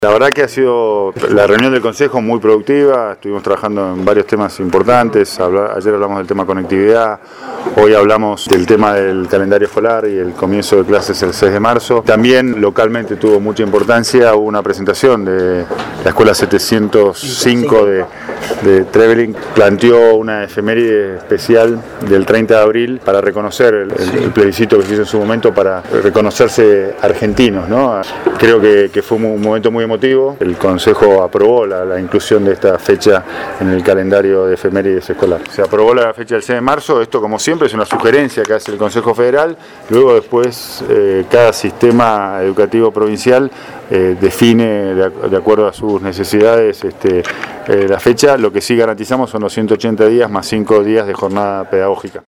La verdad que ha sido la reunión del Consejo muy productiva, estuvimos trabajando en varios temas importantes, ayer hablamos del tema conectividad, hoy hablamos del tema del calendario escolar y el comienzo de clases el 6 de marzo. También localmente tuvo mucha importancia, hubo una presentación de la Escuela 705 de Trevelin, planteó una efeméride especial del 30 de abril para reconocer el plebiscito que se hizo en su momento para reconocerse argentinos, ¿no? Creo que fue un momento muy emotivo. El Consejo aprobó la inclusión de esta fecha en el calendario de efemérides escolar. Se aprobó la fecha del 6 de marzo, esto como siempre es una sugerencia que hace el Consejo Federal, luego después cada sistema educativo provincial define de acuerdo a sus necesidades la fecha. Lo que sí garantizamos son los 180 días más 5 días de jornada pedagógica.